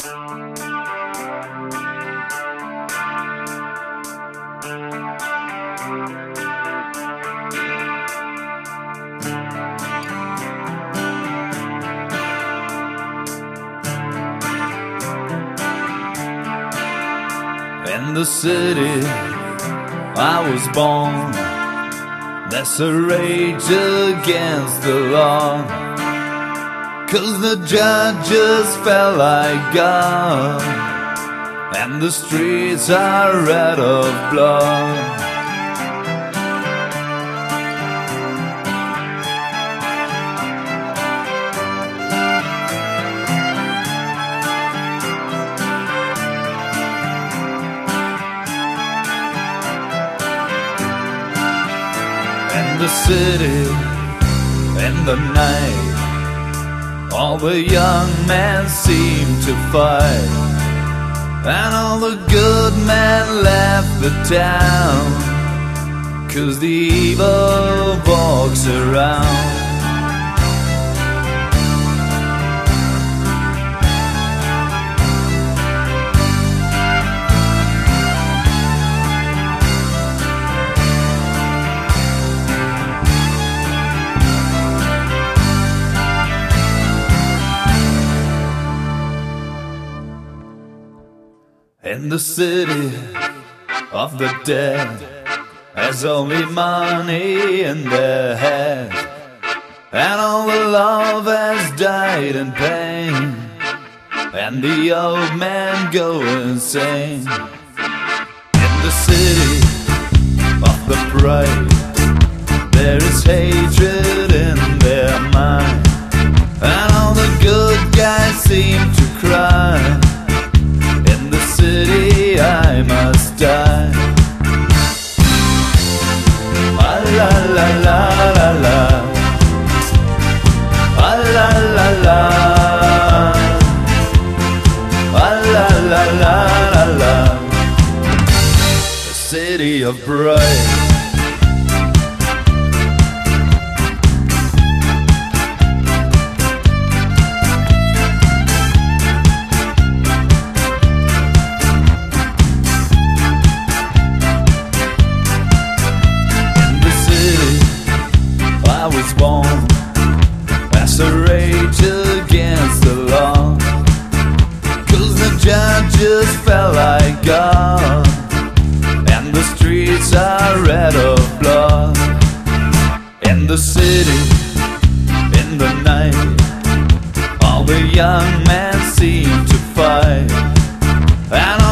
In the city I was born, there's a rage against the law, 'cause the judges felt like God, and the streets are red of blood. In the city, in the night, all the young men seem to fight, and all the good men left the town, 'cause the evil walks around. In the city of the dead, there's only money in their head, and all the love has died in pain, and the old men go insane. In the city of the bright, there is hatred in their mind, and all the good guys seem to cry. City, I must die. Ah, la la la la la. Ah, la la la. Ah, la la la la la. The city of bright. I was born as a rage against the law, 'cause the judges felt like God, and the streets are red of blood. In the city, in the night, all the young men seem to fight, and